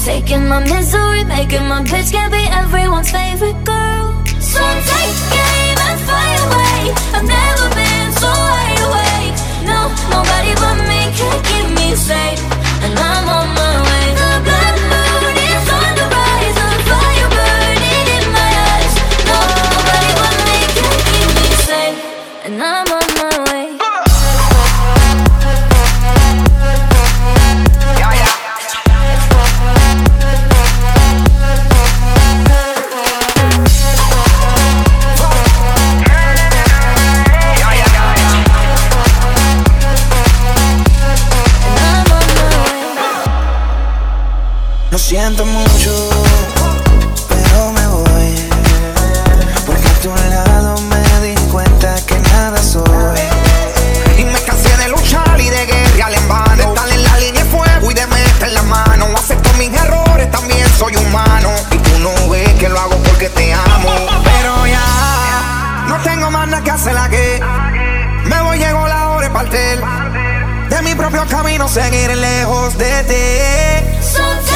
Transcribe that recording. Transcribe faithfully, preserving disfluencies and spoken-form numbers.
taking my misery, making my bitch can't be everyone's favorite girl. So take aim and fly away. I've never been so wide awake. No, nobody but me can keep me safe, and I'm on my way. The blood moon is on the rise, a fire burning in my eyes. No, nobody but me can keep me safe, and I'm on my way. Lo siento mucho, pero me voy, porque a tu lado me di cuenta que nada soy. Y me cansé de luchar y de guerrear en vano, de estar en la línea de fuego y de meter la mano. Acepto mis errores, también soy humano, y tú no ves que lo hago porque te amo. Pero ya no tengo más nada que hacer aquí. Me voy, llegó la hora de partir de mi propio camino, seguir lejos de ti.